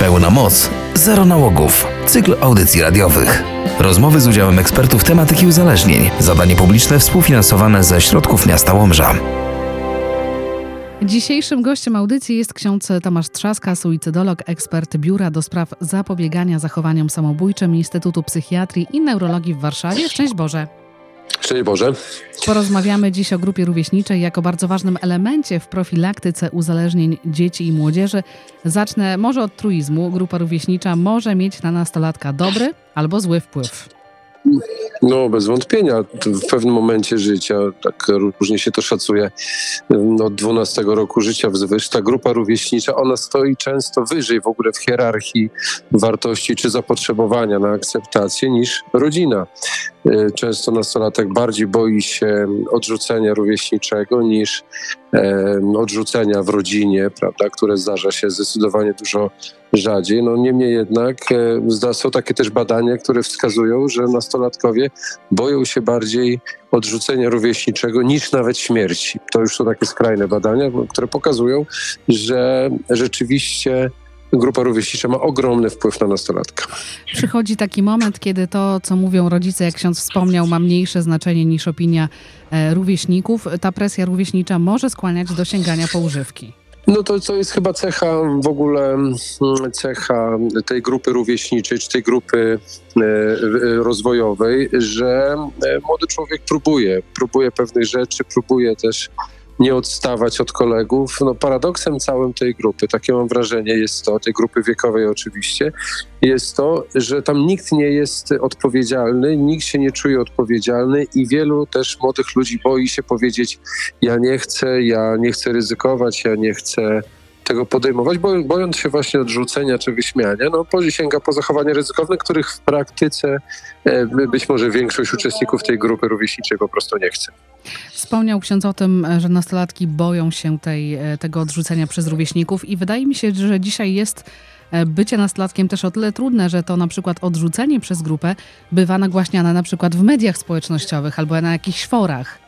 Pełna moc, zero nałogów. Cykl audycji radiowych. Rozmowy z udziałem ekspertów tematyki uzależnień. Zadanie publiczne współfinansowane ze środków miasta Łomża. Dzisiejszym gościem audycji jest ksiądz Tomasz Trzaska, suicydolog, ekspert Biura do Spraw Zapobiegania Zachowaniom Samobójczym Instytutu Psychiatrii i Neurologii w Warszawie. Szczęść Boże. Szczęść Boże. Porozmawiamy dziś o grupie rówieśniczej jako bardzo ważnym elemencie w profilaktyce uzależnień dzieci i młodzieży. Zacznę może od truizmu. Grupa rówieśnicza może mieć na nastolatka dobry albo zły wpływ. No, bez wątpienia. W pewnym momencie życia, tak różnie się to szacuje, od 12 roku życia wzwyż, ta grupa rówieśnicza, ona stoi często wyżej w ogóle w hierarchii wartości czy zapotrzebowania na akceptację niż rodzina. Często nastolatek bardziej boi się odrzucenia rówieśniczego niż odrzucenia w rodzinie, prawda, które zdarza się zdecydowanie dużo rzadziej. No niemniej jednak są takie też badania, które wskazują, że nastolatkowie boją się bardziej odrzucenia rówieśniczego niż nawet śmierci. To już są takie skrajne badania, które pokazują, że rzeczywiście grupa rówieśnicza ma ogromny wpływ na nastolatka. Przychodzi taki moment, kiedy to, co mówią rodzice, jak ksiądz wspomniał, ma mniejsze znaczenie niż opinia rówieśników. Ta presja rówieśnicza może skłaniać do sięgania po używki. No to jest chyba cecha w ogóle, cecha tej grupy rówieśniczej, czy tej grupy rozwojowej, że młody człowiek próbuje pewnych rzeczy, próbuje też nie odstawać od kolegów. No paradoksem całym tej grupy, takie mam wrażenie, jest to, tej grupy wiekowej oczywiście, jest to, że tam nikt nie jest odpowiedzialny, nikt się nie czuje odpowiedzialny i wielu też młodych ludzi boi się powiedzieć: ja nie chcę ryzykować, ja nie chcę tego podejmować, bojąc się właśnie odrzucenia czy wyśmiania, sięga po zachowania ryzykowne, których w praktyce być może większość uczestników tej grupy rówieśniczej po prostu nie chce. Wspomniał ksiądz o tym, że nastolatki boją się tego odrzucenia przez rówieśników i wydaje mi się, że dzisiaj jest bycie nastolatkiem też o tyle trudne, że to na przykład odrzucenie przez grupę bywa nagłaśniane na przykład w mediach społecznościowych albo na jakichś forach.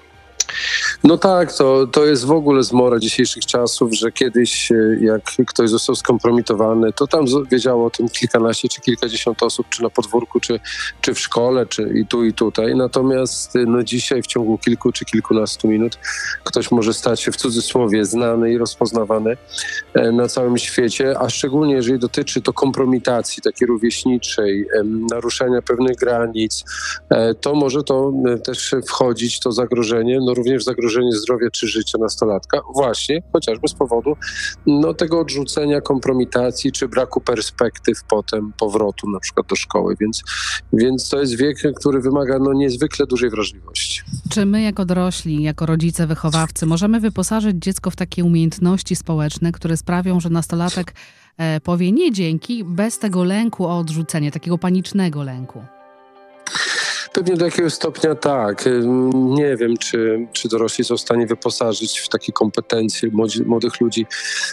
No tak, to jest w ogóle zmora dzisiejszych czasów, że kiedyś jak ktoś został skompromitowany, to tam wiedziało o tym kilkanaście czy kilkadziesiąt osób, czy na podwórku, czy w szkole, czy i tu, i tutaj. Natomiast dzisiaj w ciągu kilku czy kilkunastu minut ktoś może stać się w cudzysłowie znany i rozpoznawany na całym świecie, a szczególnie jeżeli dotyczy to kompromitacji takiej rówieśniczej, naruszenia pewnych granic, to może to też wchodzić, to zagrożenie, również zagrożenie zdrowia czy życia nastolatka, właśnie chociażby z powodu tego odrzucenia, kompromitacji czy braku perspektyw potem powrotu na przykład do szkoły, więc to jest wiek, który wymaga niezwykle dużej wrażliwości. Czy my jako dorośli, jako rodzice, wychowawcy możemy wyposażyć dziecko w takie umiejętności społeczne, które sprawią, że nastolatek powie nie dzięki, bez tego lęku o odrzucenie, takiego panicznego lęku? Pewnie do jakiegoś stopnia tak. Nie wiem, czy dorośli są w stanie wyposażyć w takie kompetencje młodych ludzi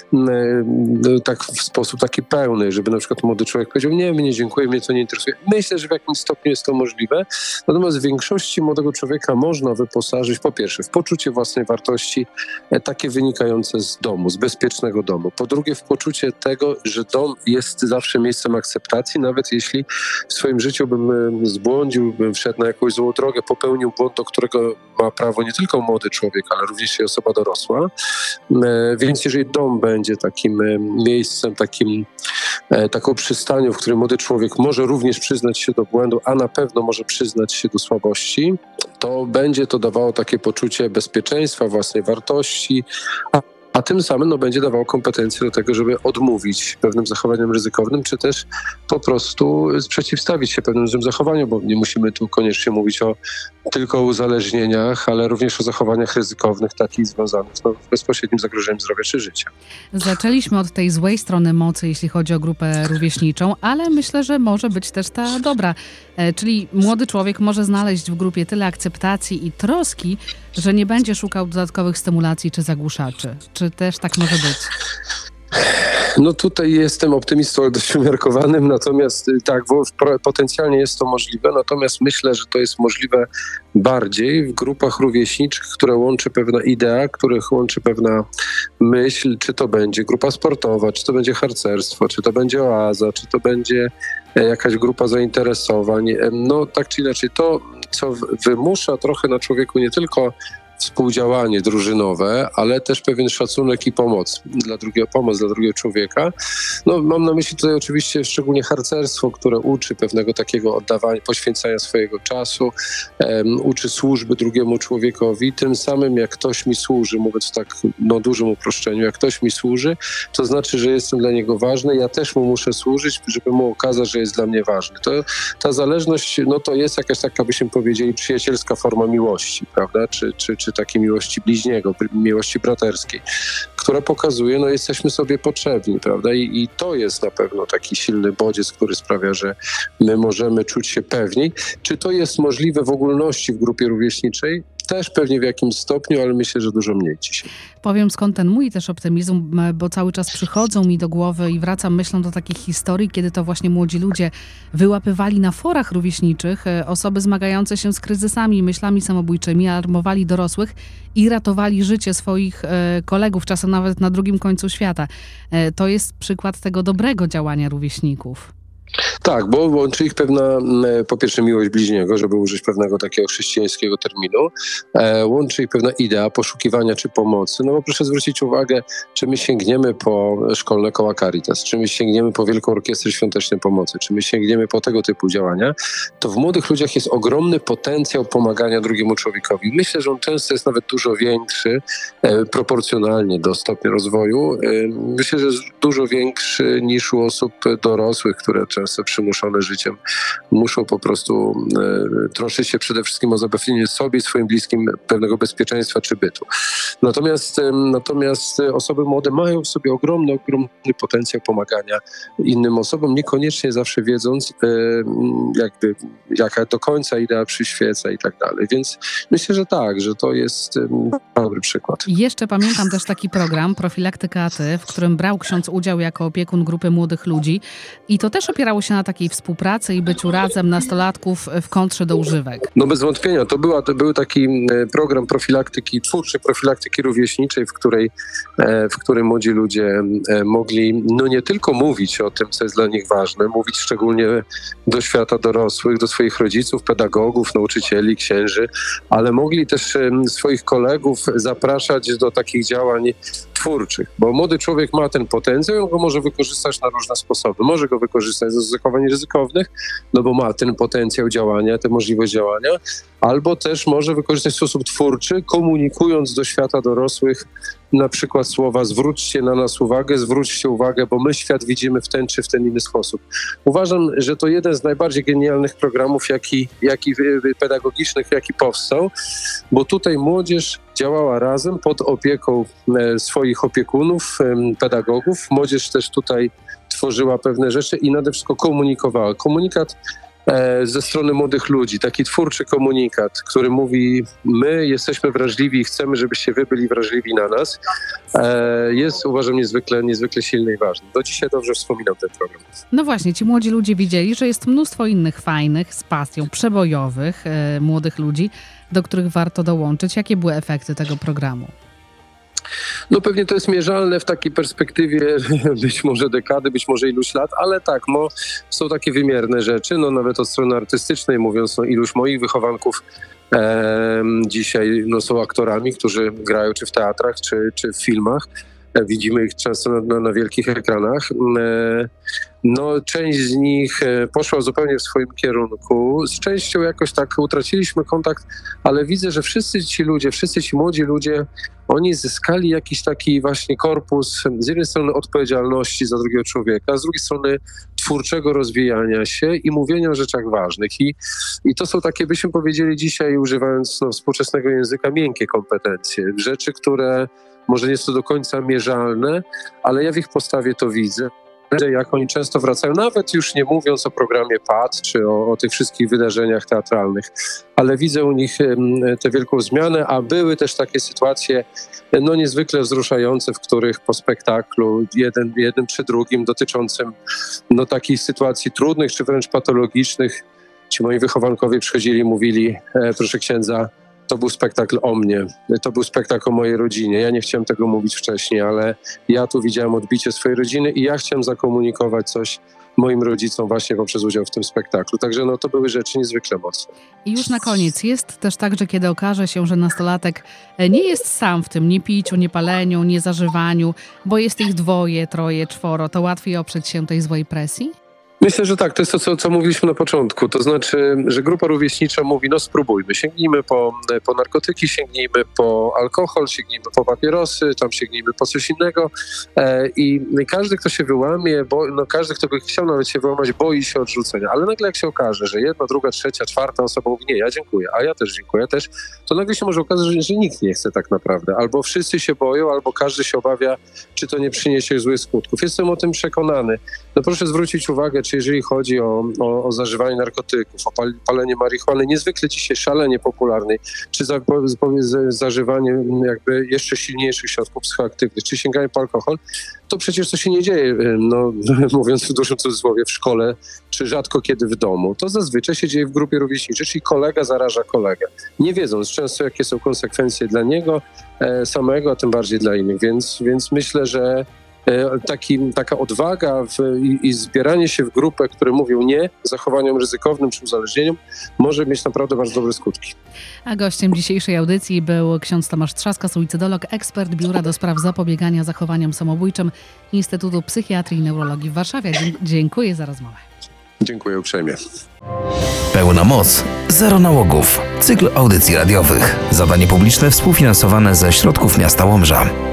tak w sposób taki pełny, żeby na przykład młody człowiek powiedział: nie, mnie nie dziękuję, mnie to nie interesuje. Myślę, że w jakimś stopniu jest to możliwe. Natomiast w większości młodego człowieka można wyposażyć po pierwsze w poczucie własnej wartości, takie wynikające z domu, z bezpiecznego domu. Po drugie w poczucie tego, że dom jest zawsze miejscem akceptacji, nawet jeśli w swoim życiu bym zbłądził, bym wszedł na jakąś złą drogę, popełnił błąd, do którego ma prawo nie tylko młody człowiek, ale również i osoba dorosła. Więc jeżeli dom będzie takim miejscem, taką przystanią, w którym młody człowiek może również przyznać się do błędu, a na pewno może przyznać się do słabości, to będzie to dawało takie poczucie bezpieczeństwa, własnej wartości, a tym samym będzie dawało kompetencje do tego, żeby odmówić pewnym zachowaniom ryzykownym, czy też po prostu sprzeciwstawić się pewnym złym zachowaniom, bo nie musimy tu koniecznie mówić tylko o uzależnieniach, ale również o zachowaniach ryzykownych, takich związanych z bezpośrednim zagrożeniem zdrowia czy życia. Zaczęliśmy od tej złej strony mocy, jeśli chodzi o grupę rówieśniczą, ale myślę, że może być też ta dobra. Czyli młody człowiek może znaleźć w grupie tyle akceptacji i troski, że nie będzie szukał dodatkowych stymulacji czy zagłuszaczy. Czy też tak może być? No tutaj jestem optymistą dość umiarkowanym, natomiast tak, potencjalnie jest to możliwe, natomiast myślę, że to jest możliwe bardziej w grupach rówieśniczych, które łączy pewna idea, których łączy pewna myśl, czy to będzie grupa sportowa, czy to będzie harcerstwo, czy to będzie oaza, czy to będzie jakaś grupa zainteresowań. No tak czy inaczej, to co wymusza trochę na człowieku nie tylko współdziałanie drużynowe, ale też pewien szacunek i pomoc dla drugiego człowieka. No, mam na myśli tutaj oczywiście szczególnie harcerstwo, które uczy pewnego takiego oddawania, poświęcania swojego czasu, uczy służby drugiemu człowiekowi. Tym samym jak ktoś mi służy, mówiąc w tak dużym uproszczeniu, jak ktoś mi służy, to znaczy, że jestem dla niego ważny, ja też mu muszę służyć, żeby mu okazać, że jest dla mnie ważny. Ta zależność, no to jest jakaś taka, byśmy powiedzieli, przyjacielska forma miłości, prawda? Czy takiej miłości bliźniego, miłości braterskiej, która pokazuje, no jesteśmy sobie potrzebni, prawda? I to jest na pewno taki silny bodziec, który sprawia, że my możemy czuć się pewniej. Czy to jest możliwe w ogólności w grupie rówieśniczej? Też pewnie w jakimś stopniu, ale myślę, że dużo mniej dzisiaj. Powiem skąd ten mój też optymizm, bo cały czas przychodzą mi do głowy i wracam myślą do takich historii, kiedy to właśnie młodzi ludzie wyłapywali na forach rówieśniczych osoby zmagające się z kryzysami, myślami samobójczymi, alarmowali dorosłych i ratowali życie swoich kolegów, czasem nawet na drugim końcu świata. To jest przykład tego dobrego działania rówieśników. Tak, bo łączy ich pewna, po pierwsze miłość bliźniego, żeby użyć pewnego takiego chrześcijańskiego terminu, łączy ich pewna idea poszukiwania czy pomocy. No bo proszę zwrócić uwagę, czy my sięgniemy po szkolne koła Caritas, czy my sięgniemy po Wielką Orkiestrę Świątecznej Pomocy, czy my sięgniemy po tego typu działania, to w młodych ludziach jest ogromny potencjał pomagania drugiemu człowiekowi. Myślę, że on często jest nawet dużo większy, proporcjonalnie do stopnia rozwoju. Myślę, że jest dużo większy niż u osób dorosłych, które często przymuszone życiem muszą po prostu troszczyć się przede wszystkim o zapewnienie sobie i swoim bliskim pewnego bezpieczeństwa czy bytu. Natomiast osoby młode mają w sobie ogromny potencjał pomagania innym osobom, niekoniecznie zawsze wiedząc jakby jaka do końca idea przyświeca i tak dalej. Więc myślę, że tak, że to jest dobry przykład. Jeszcze pamiętam też taki program Profilaktyka AT, w którym brał ksiądz udział jako opiekun grupy młodych ludzi i to też opierało się na takiej współpracy i byciu razem nastolatków w kontrze do używek. No bez wątpienia, to był taki program twórczej profilaktyki rówieśniczej, w którym młodzi ludzie mogli no nie tylko mówić o tym, co jest dla nich ważne, mówić szczególnie do świata dorosłych, do swoich rodziców, pedagogów, nauczycieli, księży, ale mogli też swoich kolegów zapraszać do takich działań twórczych, bo młody człowiek ma ten potencjał i on go może wykorzystać na różne sposoby. Może go wykorzystać do zachowań ryzykownych, no bo ma ten potencjał działania, tę możliwość działania, albo też może wykorzystać w sposób twórczy, komunikując do świata dorosłych na przykład słowa zwróćcie na nas uwagę, zwróćcie uwagę, bo my świat widzimy w ten czy w ten inny sposób. Uważam, że to jeden z najbardziej genialnych programów, pedagogicznych, jaki powstał, bo tutaj młodzież działała razem pod opieką swoich opiekunów, pedagogów. Młodzież też tutaj tworzyła pewne rzeczy i nade wszystko komunikowała. Komunikat ze strony młodych ludzi, taki twórczy komunikat, który mówi, my jesteśmy wrażliwi i chcemy, żebyście wy byli wrażliwi na nas, jest, uważam, niezwykle silny i ważny. Do dzisiaj dobrze wspominam ten program. No właśnie, ci młodzi ludzie widzieli, że jest mnóstwo innych fajnych, z pasją, przebojowych młodych ludzi, do których warto dołączyć. Jakie były efekty tego programu? No pewnie to jest mierzalne w takiej perspektywie być może dekady, być może iluś lat, ale tak, są takie wymierne rzeczy, no nawet od strony artystycznej mówiąc, no iluś moich wychowanków dzisiaj są aktorami, którzy grają czy w teatrach, czy w filmach. Widzimy ich często na wielkich ekranach. No, część z nich poszła zupełnie w swoim kierunku. Z częścią jakoś tak utraciliśmy kontakt, ale widzę, że wszyscy ci młodzi ludzie, oni zyskali jakiś taki właśnie korpus z jednej strony odpowiedzialności za drugiego człowieka, z drugiej strony twórczego rozwijania się i mówienia o rzeczach ważnych. I to są takie, byśmy powiedzieli dzisiaj, używając współczesnego języka, miękkie kompetencje. Rzeczy, które może nie są do końca mierzalne, ale ja w ich postawie to widzę. jak oni często wracają, nawet już nie mówiąc o programie PAD, czy o tych wszystkich wydarzeniach teatralnych, ale widzę u nich tę wielką zmianę, a były też takie sytuacje niezwykle wzruszające, w których po spektaklu jednym czy drugim dotyczącym takich sytuacji trudnych, czy wręcz patologicznych, ci moi wychowankowie przychodzili i mówili: proszę księdza, to był spektakl o mnie, to był spektakl o mojej rodzinie. Ja nie chciałem tego mówić wcześniej, ale ja tu widziałem odbicie swojej rodziny i ja chciałem zakomunikować coś moim rodzicom właśnie poprzez udział w tym spektaklu. Także to były rzeczy niezwykle mocne. I już na koniec, jest też tak, że kiedy okaże się, że nastolatek nie jest sam w tym nie piciu, nie paleniu, nie zażywaniu, bo jest ich 2, 3, 4, to łatwiej oprzeć się tej złej presji? Myślę, że tak, to jest to, co mówiliśmy na początku. To znaczy, że grupa rówieśnicza mówi: spróbujmy, sięgnijmy po narkotyki, sięgnijmy po alkohol, sięgnijmy po papierosy, tam sięgnijmy po coś innego. I każdy, kto się wyłamie, bo każdy, kto by chciał nawet się wyłamać, boi się odrzucenia. Ale nagle jak się okaże, że 1, 2, 3, 4 osoba mówi: nie, ja dziękuję, a ja też dziękuję, to nagle się może okazać, że nikt nie chce tak naprawdę. Albo wszyscy się boją, albo każdy się obawia, czy to nie przyniesie złych skutków. Jestem o tym przekonany. Proszę zwrócić uwagę, czy jeżeli chodzi o zażywanie narkotyków, o palenie marihuany, niezwykle dzisiaj szalenie popularnej, czy zażywanie jakby jeszcze silniejszych środków psychoaktywnych, czy sięganie po alkohol, to przecież to się nie dzieje, mówiąc w dużym cudzysłowie, w szkole, czy rzadko kiedy w domu. To zazwyczaj się dzieje w grupie rówieśniczej, czyli kolega zaraża kolegę, nie wiedząc często, jakie są konsekwencje dla niego samego, a tym bardziej dla innych. Więc myślę, że taka odwaga i zbieranie się w grupę, które mówią nie zachowaniom ryzykownym czy uzależnieniom, może mieć naprawdę bardzo dobre skutki. A gościem dzisiejszej audycji był ksiądz Tomasz Trzaska, suicydolog, ekspert Biura do Spraw Zapobiegania Zachowaniom Samobójczym Instytutu Psychiatrii i Neurologii w Warszawie. Dziękuję za rozmowę. Dziękuję uprzejmie. Pełna moc, zero nałogów. Cykl audycji radiowych. Zadanie publiczne współfinansowane ze środków miasta Łomża.